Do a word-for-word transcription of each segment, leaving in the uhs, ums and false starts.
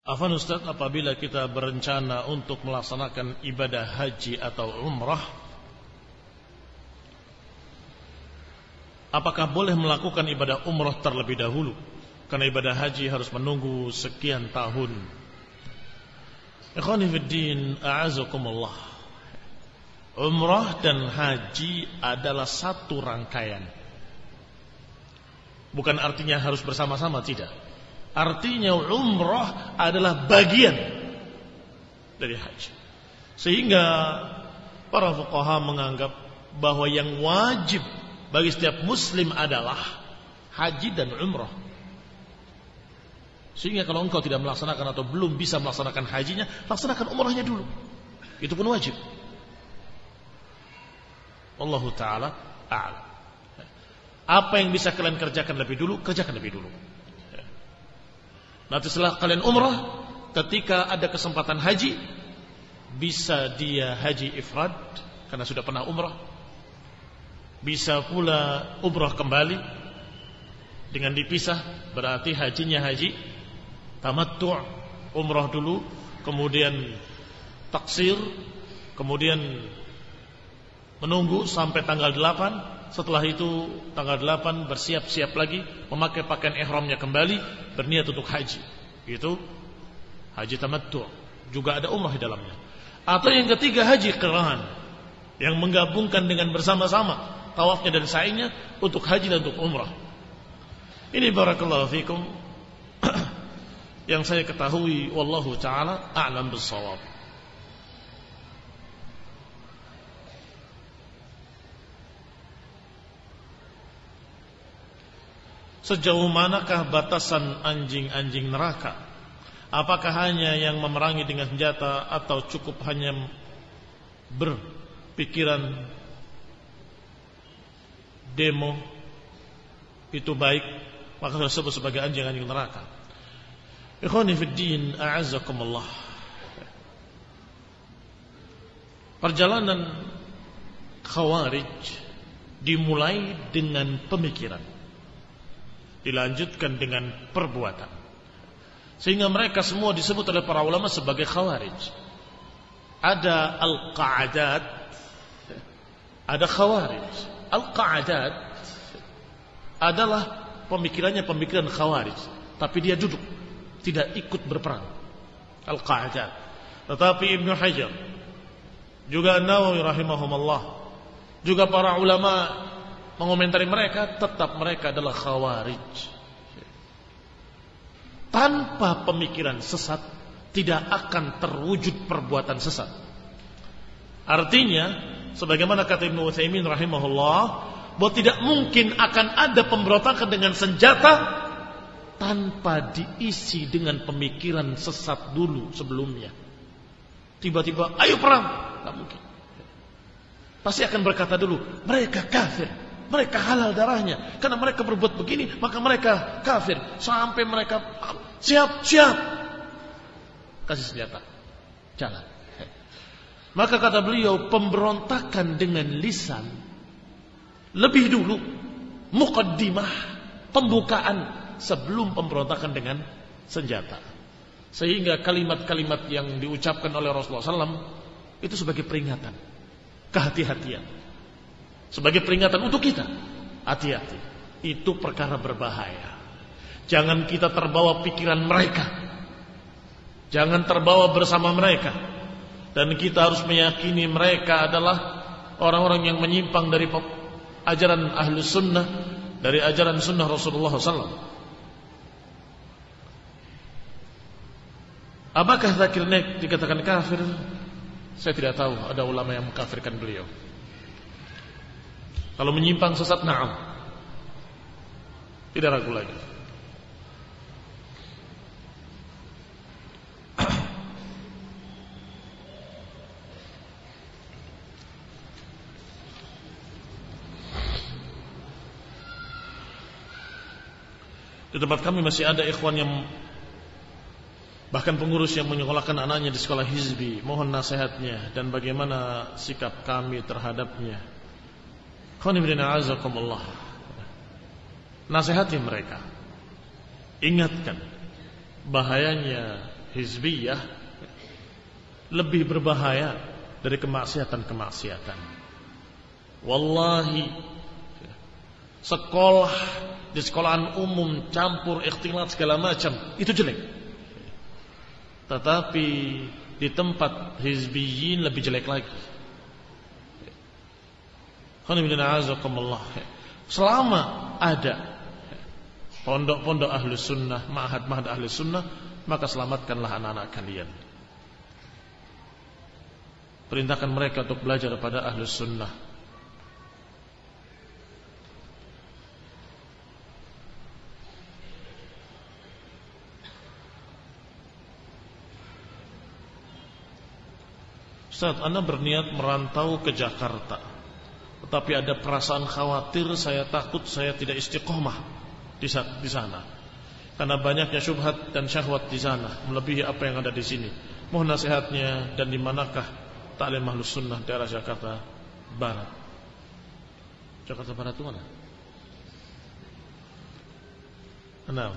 Afwan Ustaz, apabila kita berencana untuk melaksanakan ibadah haji atau umrah, apakah boleh melakukan ibadah umrah terlebih dahulu? Karena ibadah haji harus menunggu sekian tahun. Ikhwani fiddin, a'azakumullah. Umrah dan haji adalah satu rangkaian. Bukan artinya harus bersama-sama, tidak. Artinya umrah adalah bagian dari haji. Sehingga para fuqaha menganggap bahwa yang wajib bagi setiap muslim adalah haji dan umrah. Sehingga kalau engkau tidak melaksanakan atau belum bisa melaksanakan hajinya, laksanakan umrahnya dulu. Itu pun wajib. Wallahu ta'ala a'lam. Apa yang bisa kalian kerjakan lebih dulu, kerjakan lebih dulu. Nanti setelah kalian umrah, ketika ada kesempatan haji, bisa dia haji ifrad karena sudah pernah umrah. Bisa pula umrah kembali dengan dipisah, berarti hajinya haji tamattu', umrah dulu, kemudian taksir, kemudian menunggu sampai tanggal delapan. Setelah itu tanggal delapan bersiap-siap lagi, memakai pakaian ihramnya kembali, berniat untuk haji. Itu haji tamattu', juga ada umrah di dalamnya. Atau yang ketiga haji qiran, yang menggabungkan dengan bersama-sama tawafnya dan sa'inya untuk haji dan untuk umrah. Ini barakallahu fikum yang saya ketahui, wallahu ta'ala a'lam bis-shawab. Sejauh manakah batasan anjing-anjing neraka? Apakah hanya yang memerangi dengan senjata atau cukup hanya berpikiran demo itu baik, maka disebut sebagai anjing-anjing neraka? Ikhwani fiddin, a'azzakumullah. Perjalanan Khawarij dimulai dengan pemikiran, dilanjutkan dengan perbuatan, sehingga mereka semua disebut oleh para ulama sebagai Khawarij. Ada Al-Qa'adat, ada Khawarij. Al-Qa'adat adalah pemikirannya pemikiran Khawarij, tapi dia duduk, tidak ikut berperang. Al-Qa'adat. Tetapi Ibnu Hajar, juga Nawawi rahimahumullah, juga para ulama mengomentari mereka, tetap mereka adalah Khawarij. Tanpa pemikiran sesat tidak akan terwujud perbuatan sesat. Artinya, sebagaimana kata Ibnu Utsaimin rahimahullah, bahwa tidak mungkin akan ada pemberontakan dengan senjata tanpa diisi dengan pemikiran sesat dulu sebelumnya. Tiba-tiba ayo perang, tidak mungkin. Pasti akan berkata dulu, mereka kafir, mereka halal darahnya, karena mereka berbuat begini maka mereka kafir. Sampai mereka siap, siap, kasih senjata, jalan. Maka kata beliau, pemberontakan dengan lisan lebih dulu, muqaddimah, pembukaan, sebelum pemberontakan dengan senjata. Sehingga kalimat-kalimat yang diucapkan oleh Rasulullah shallallahu alaihi wasallam itu sebagai peringatan, kehati-hatian, sebagai peringatan untuk kita. Hati-hati, itu perkara berbahaya. Jangan kita terbawa pikiran mereka, jangan terbawa bersama mereka. Dan kita harus meyakini mereka adalah orang-orang yang menyimpang dari ajaran Ahlus Sunnah, dari ajaran Sunnah Rasulullah shallallahu alaihi wasallam. Apakah Zakir Naik dikatakan kafir? Saya tidak tahu ada ulama yang mengkafirkan beliau. Kalau menyimpang sesat, na'am, tidak ragu lagi. Di tempat kami masih ada ikhwan yang, bahkan pengurus yang menyekolahkan anaknya di sekolah hizbi. Mohon nasihatnya dan bagaimana sikap kami terhadapnya. Nasihati mereka, ingatkan bahayanya hizbiyah lebih berbahaya dari kemaksiatan-kemaksiatan. Wallahi, sekolah di sekolahan umum campur ikhtilat segala macam itu jelek. Tetapi di tempat hizbiyin lebih jelek lagi. Selama ada pondok-pondok ahlus sunnah, ma'had-ma'had ahlus sunnah, maka selamatkanlah anak-anak kalian. Perintahkan mereka untuk belajar kepada ahlus sunnah. Ustaz, Anda berniat merantau ke Jakarta, tetapi ada perasaan khawatir, saya takut saya tidak istiqomah di sana, karena banyaknya syubhat dan syahwat di sana melebihi apa yang ada di sini. Mohon nasihatnya, dan di manakah taklim ahlus sunnah daerah Jakarta Barat? Jakarta Barat itu mana? Enam.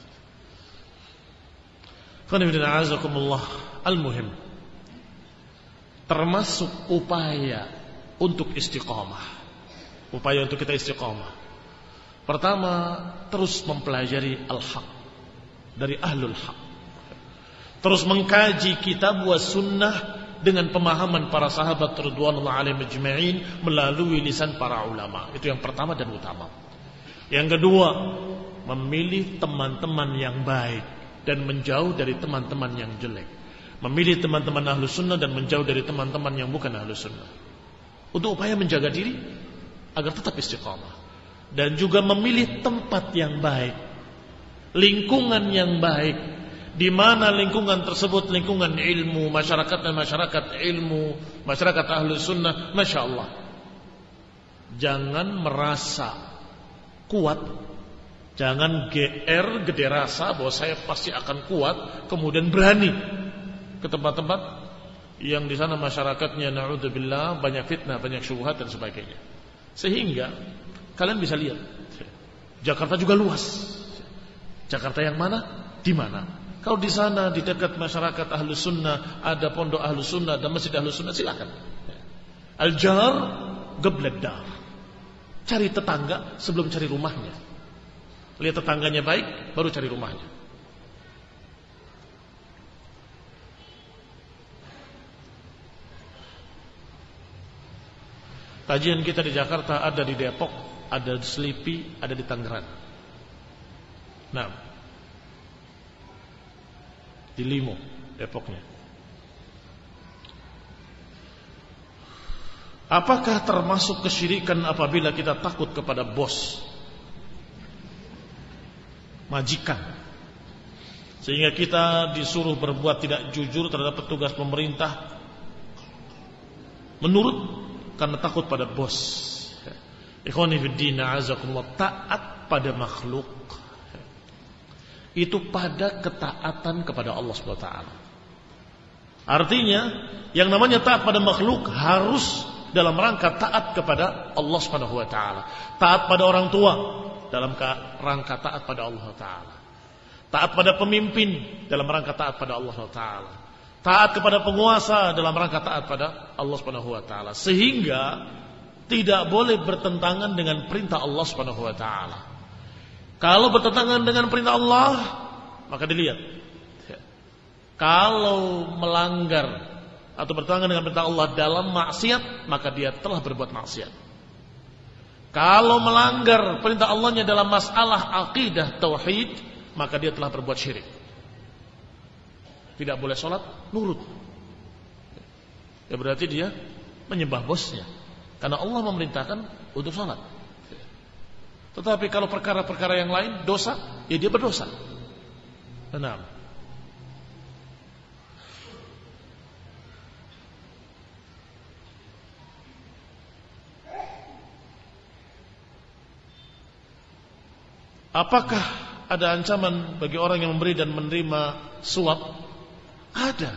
Qanifidina azakumullah. Al-muhim, termasuk upaya untuk istiqamah, upaya untuk kita istiqamah. Pertama, terus mempelajari al-haq dari ahlul haq, terus mengkaji kitab wa sunnah dengan pemahaman para sahabat radhiyallahu alaihim ajma'in melalui lisan para ulama. Itu yang pertama dan utama. Yang kedua, memilih teman-teman yang baik dan menjauh dari teman-teman yang jelek. Memilih teman-teman ahlus sunnah dan menjauh dari teman-teman yang bukan ahlus sunnah, untuk upaya menjaga diri agar tetap istiqamah. Dan juga memilih tempat yang baik, lingkungan yang baik, di mana lingkungan tersebut lingkungan ilmu, masyarakat dan masyarakat ilmu, masyarakat ahlus sunnah. Masya Allah, jangan merasa kuat, jangan G R, gede rasa bahwa saya pasti akan kuat, kemudian berani ke tempat-tempat yang di sana masyarakatnya na'udzubillah banyak fitnah, banyak syubhat dan sebagainya. Sehingga kalian bisa lihat, Jakarta juga luas. Jakarta yang mana? Di mana? Kalau di sana di dekat masyarakat ahlus sunnah ada pondok ahlus sunnah dan masjid ahlus sunnah, silakan. Al-jar qablad dar. Cari tetangga sebelum cari rumahnya. Lihat tetangganya baik, baru cari rumahnya. Kajian kita di Jakarta ada di Depok, ada di Selipi, ada di Tangerang. Nah, di Limo, Depoknya. Apakah termasuk kesyirikan apabila kita takut kepada bos, majikan, sehingga kita disuruh berbuat tidak jujur terhadap petugas pemerintah menurut karena takut pada bos? Ikhwani fiddin, a'azakumullah, taat pada makhluk itu pada ketaatan kepada Allah subhanahu wa taala. Artinya, yang namanya taat pada makhluk harus dalam rangka taat kepada Allah subhanahu wa taala. Taat pada orang tua dalam rangka taat pada Allah taala. Taat pada pemimpin dalam rangka taat pada Allah taala. Taat kepada penguasa dalam rangka taat pada Allah Subhanahu wa taala, sehingga tidak boleh bertentangan dengan perintah Allah Subhanahu wa taala. Kalau bertentangan dengan perintah Allah, maka dilihat. Kalau melanggar atau bertentangan dengan perintah Allah dalam maksiat, maka dia telah berbuat maksiat. Kalau melanggar perintah Allahnya dalam masalah akidah tauhid, maka dia telah berbuat syirik. Tidak boleh sholat nurut, ya berarti dia menyembah bosnya, karena Allah memerintahkan untuk sholat. Tetapi kalau perkara-perkara yang lain dosa, ya dia berdosa. Enam. Apakah ada ancaman bagi orang yang memberi dan menerima suap? Ada.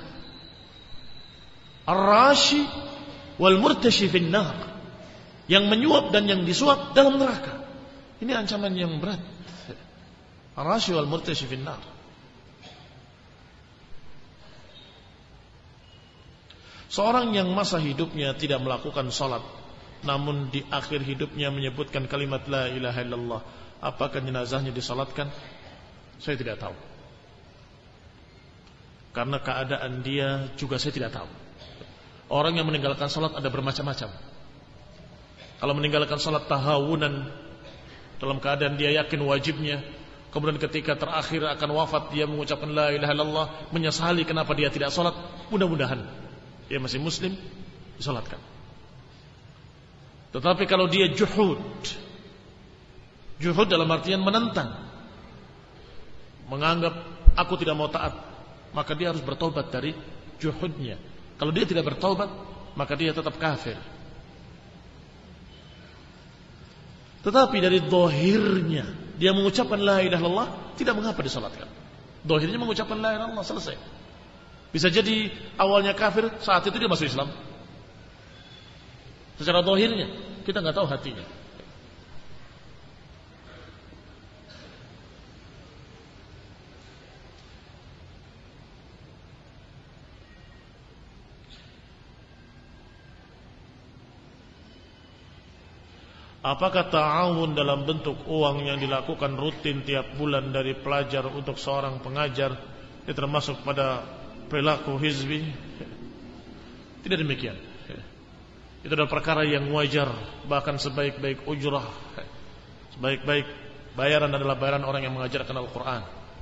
Ar-rashi wal murtashi fin nar. Yang menyuap dan yang disuap dalam neraka. Ini ancaman yang berat. Ar-rashi wal murtashi fin nar. Seorang yang masa hidupnya tidak melakukan salat, namun di akhir hidupnya menyebutkan kalimat la ilaha illallah, apakah jenazahnya disalatkan? Saya tidak tahu. Karena keadaan dia juga saya tidak tahu. Orang yang meninggalkan salat ada bermacam-macam. Kalau meninggalkan salat tahawunan dalam keadaan dia yakin wajibnya, kemudian ketika terakhir akan wafat dia mengucapkan la ilaha illallah, menyesali kenapa dia tidak salat, mudah-mudahan dia masih muslim, disalatkan. Tetapi kalau dia juhud, juhud dalam artian menentang, menganggap aku tidak mau taat, maka dia harus bertobat dari juhudnya. Kalau dia tidak bertobat, maka dia tetap kafir. Tetapi dari dohirnya dia mengucapkan la ilaha illallah, tidak mengapa disalatkan. Dohirnya mengucapkan la ilaha illallah, selesai. Bisa jadi awalnya kafir, saat itu dia masuk Islam. Secara dohirnya, kita nggak tahu hatinya. Apakah ta'awun dalam bentuk uang yang dilakukan rutin tiap bulan dari pelajar untuk seorang pengajar itu termasuk pada perilaku hizbi? Tidak demikian. Itu adalah perkara yang wajar. Bahkan sebaik-baik ujrah, sebaik-baik bayaran adalah bayaran orang yang mengajarkan Al-Quran.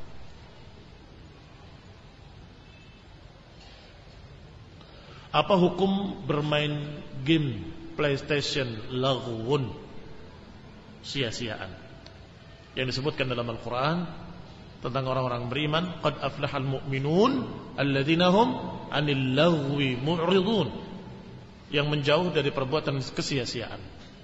Apa hukum bermain game PlayStation laghwun, sia-siaan, yang disebutkan dalam Al-Quran tentang orang-orang beriman, qad aflahal mu'minun alladzina hum 'anil laghwi mu'ridun, yang menjauh dari perbuatan kesia-siaan.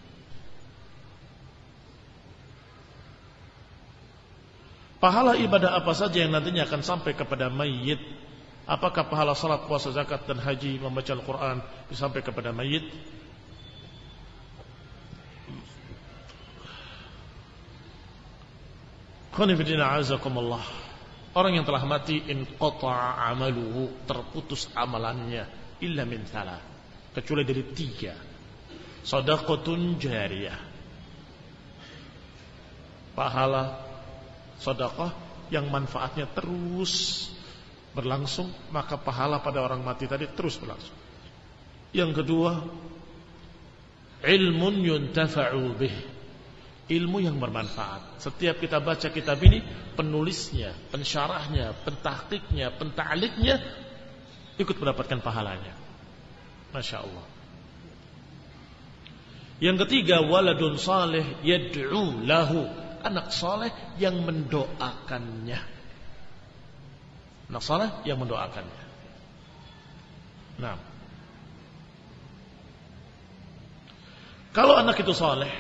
Pahala ibadah apa saja yang nantinya akan sampai kepada mayit? Apakah pahala salat, puasa, zakat dan haji, membaca Al-Quran sampai kepada mayit? Orang yang telah mati inqata'a amaluhu, terputus amalannya, illa min thalah, kecuali dari tiga. Shadaqatun jariyah, pahala sedekah yang manfaatnya terus berlangsung, maka pahala pada orang mati tadi terus berlangsung. Yang kedua, ilmun yuntafa'u bih, ilmu yang bermanfaat. Setiap kita baca kitab ini, penulisnya, pensyarahnya, pentahqiqnya, penta'liknya ikut mendapatkan pahalanya. Masya Allah. Yang ketiga, waladun saleh yad'u lahu, anak saleh yang mendoakannya. Anak saleh yang mendoakannya. Nah, kalau anak itu saleh,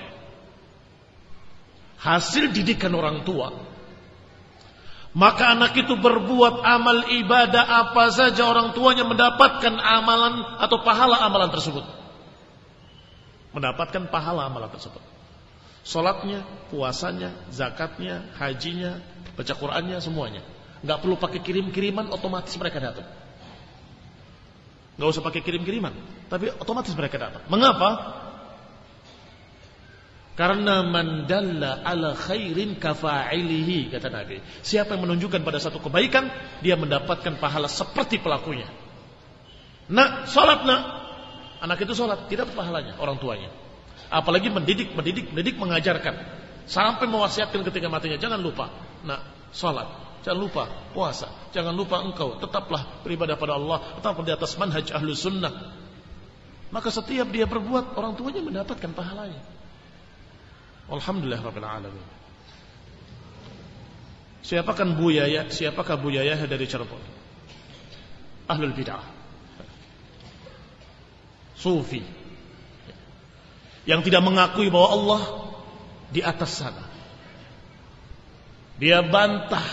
hasil didikan orang tua, maka anak itu berbuat amal ibadah apa saja, orang tuanya mendapatkan amalan atau pahala amalan tersebut. Mendapatkan pahala amalan tersebut. Salatnya, puasanya, zakatnya, hajinya, baca Qur'annya, semuanya. Gak perlu pakai kirim-kiriman, otomatis mereka datang. Gak usah pakai kirim-kiriman, tapi otomatis mereka datang. Mengapa? Karena man dalla ala khairin kafa'ilihi, kata Nabi. Siapa yang menunjukkan pada satu kebaikan, dia mendapatkan pahala seperti pelakunya. Nak, salat nak. Anak itu salat, tidak pahalanya orang tuanya. Apalagi mendidik, mendidik, mendidik, mengajarkan. Sampai mewasiatkan ketika matinya, jangan lupa nak, salat. Jangan lupa puasa. Jangan lupa engkau tetaplah beribadah pada Allah, tetaplah di atas manhaj ahlus sunnah. Maka setiap dia berbuat, orang tuanya mendapatkan pahalanya. Alhamdulillah Rabbil Alamin. Siapakah Bu Yaya? Siapakah Bu Yaya dari Cirebon? Ahlul bid'ah, sufi, yang tidak mengakui bahwa Allah di atas sana. Dia bantah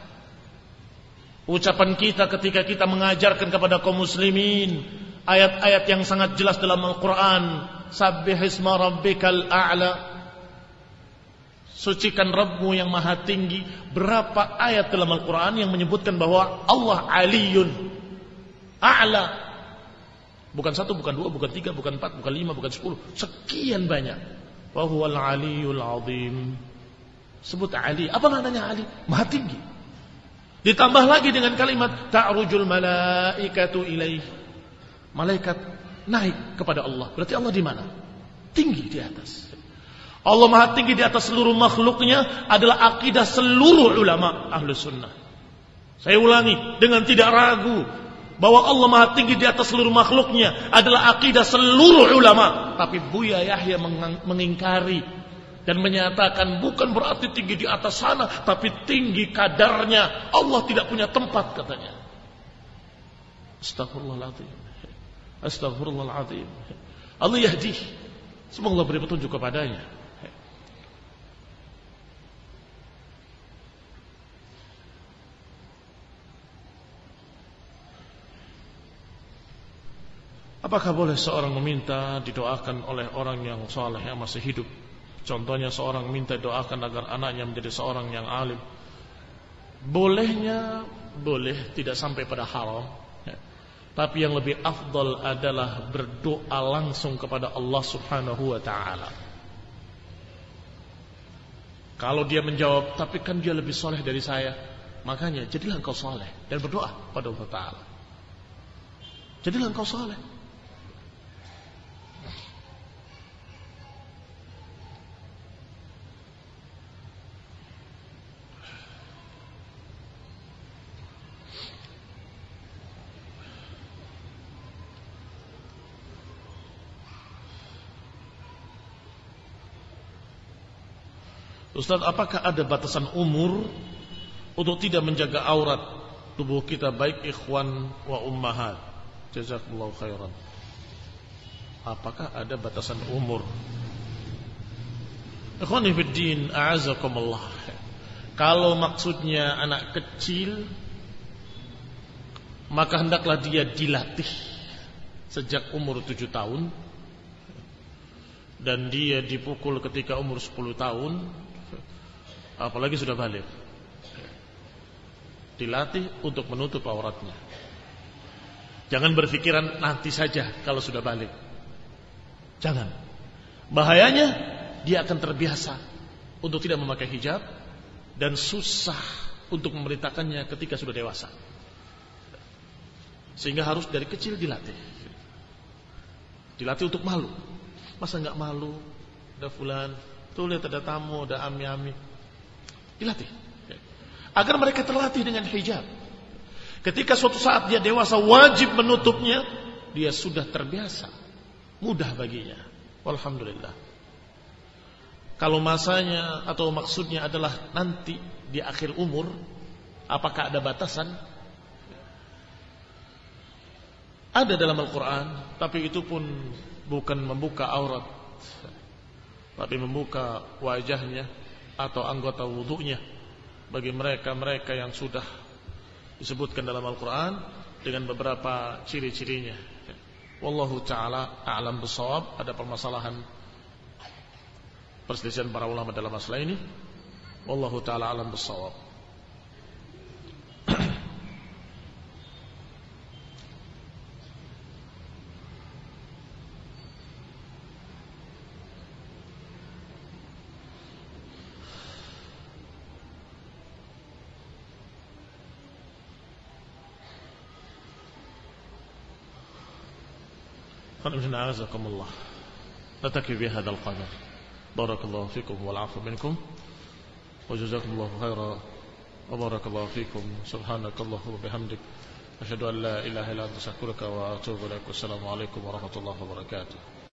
ucapan kita ketika kita mengajarkan kepada kaum muslimin ayat-ayat yang sangat jelas dalam Al-Quran. Sabbihisma rabbikal a'la, sucikan Rabbmu yang maha tinggi. Berapa ayat dalam Al-Quran yang menyebutkan bahwa Allah aliyun, a'la, Bukan satu, bukan dua, bukan tiga, bukan empat, bukan lima, bukan sepuluh. Sekian banyak. Wa huwal aliyul azim. Sebut Ali. Apa maknanya Ali? Maha tinggi. Ditambah lagi dengan kalimat ta'rujul malaikatu ilaih. Malaikat naik kepada Allah. Berarti Allah di mana? Tinggi di atas. Allah maha tinggi di atas seluruh makhluknya adalah akidah seluruh ulama ahlu sunnah. Saya ulangi dengan tidak ragu bahwa Allah maha tinggi di atas seluruh makhluknya adalah akidah seluruh ulama. Tapi Buya Yahya mengingkari dan menyatakan bukan berarti tinggi di atas sana, tapi tinggi kadarnya. Allah tidak punya tempat katanya. Astagfirullahaladzim. Astagfirullahaladzim. Allah yahdi. Semoga Allah beri petunjuk kepadanya. Apakah boleh seorang meminta didoakan oleh orang yang saleh yang masih hidup? Contohnya seorang minta doakan agar anaknya menjadi seorang yang alim. Bolehnya boleh, tidak sampai pada haram. Tapi yang lebih afdal adalah berdoa langsung kepada Allah Subhanahu wa ta'ala. Kalau dia menjawab, tapi kan dia lebih soleh dari saya, makanya jadilah engkau soleh dan berdoa pada Allah Ta'ala. Jadilah engkau soleh. Ustaz, apakah ada batasan umur untuk tidak menjaga aurat tubuh kita, baik ikhwan wa ummahat? Jazakumullahu khairan. Apakah ada batasan umur? Ikhwani fid din, a'azakumullah. Kalau maksudnya anak kecil, maka hendaklah dia dilatih sejak umur tujuh tahun, dan dia dipukul ketika umur sepuluh tahun. Apalagi sudah balik, dilatih untuk menutup auratnya. Jangan berpikiran nanti saja kalau sudah balik. Jangan. Bahayanya dia akan terbiasa untuk tidak memakai hijab dan susah untuk memerintahkannya ketika sudah dewasa. Sehingga harus dari kecil dilatih. Dilatih untuk malu. Masa enggak malu? Ada fulan, tuh lihat ada tamu, ada ami-ami. Dilatih agar mereka terlatih dengan hijab. Ketika suatu saat dia dewasa wajib menutupnya, dia sudah terbiasa, mudah baginya. Alhamdulillah. Kalau masanya atau maksudnya adalah nanti di akhir umur, apakah ada batasan? Ada dalam Al-Quran, tapi itu pun bukan membuka aurat, tapi membuka wajahnya atau anggota wudunya bagi mereka-mereka yang sudah disebutkan dalam Al-Quran dengan beberapa ciri-cirinya. Wallahu ta'ala a'lam bishawab. Ada permasalahan perselisihan para ulama dalam masalah ini. Wallahu ta'ala a'lam bishawab. أعزكم الله. نتكي بهذا القدر. بارك الله فيكم والعفو منكم وجزاكم الله خيرا وبارك الله فيكم. سبحانك اللهم وبحمدك أشهد أن لا إله إلا أنت أستغفرك وأتوب إليك. والسلام عليكم ورحمة الله وبركاته.